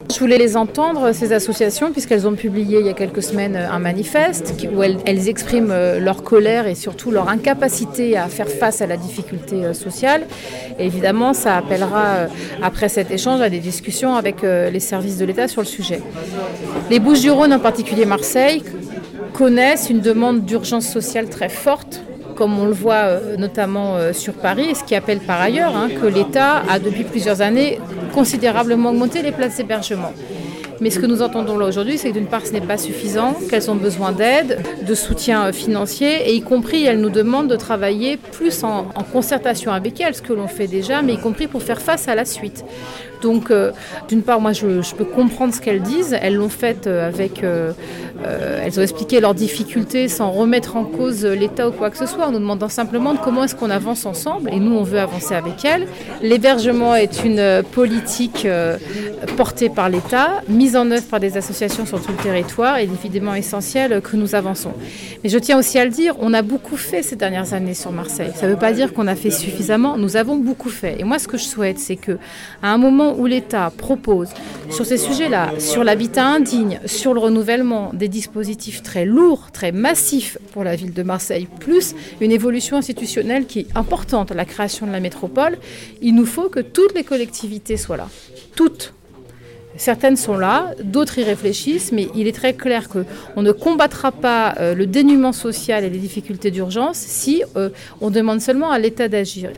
Je voulais les entendre, ces associations, puisqu'elles ont publié il y a quelques semaines un manifeste où elles expriment leur colère et surtout leur incapacité à faire face à la difficulté sociale. Et évidemment, ça appellera, après cet échange, à des discussions avec les services de l'État sur le sujet. Les Bouches-du-Rhône, en particulier Marseille, connaissent une demande d'urgence sociale très forte, comme on le voit notamment sur Paris, et ce qui appelle par ailleurs que l'État a depuis plusieurs années considérablement augmenté les places d'hébergement. Mais ce que nous entendons là aujourd'hui, c'est que d'une part, ce n'est pas suffisant, qu'elles ont besoin d'aide, de soutien financier, et y compris, elles nous demandent de travailler plus en concertation avec elles, ce que l'on fait déjà, mais y compris pour faire face à la suite. Donc, d'une part, moi, je peux comprendre ce qu'elles disent. Elles l'ont fait elles ont expliqué leurs difficultés sans remettre en cause l'État ou quoi que ce soit, en nous demandant simplement comment est-ce qu'on avance ensemble. Et nous, on veut avancer avec elles. L'hébergement est une politique portée par l'État, mise en œuvre par des associations sur tout le territoire, et évidemment essentiel que nous avançons. Mais je tiens aussi à le dire, on a beaucoup fait ces dernières années sur Marseille. Ça ne veut pas dire qu'on a fait suffisamment. Nous avons beaucoup fait. Et moi, ce que je souhaite, c'est qu'à un moment où l'État propose sur ces sujets-là, sur l'habitat indigne, sur le renouvellement, des dispositifs très lourds, très massifs pour la ville de Marseille, plus une évolution institutionnelle qui est importante, la création de la métropole, il nous faut que toutes les collectivités soient là. Toutes. Certaines sont là, d'autres y réfléchissent, mais il est très clair qu'on ne combattra pas le dénuement social et les difficultés d'urgence si on demande seulement à l'État d'agir.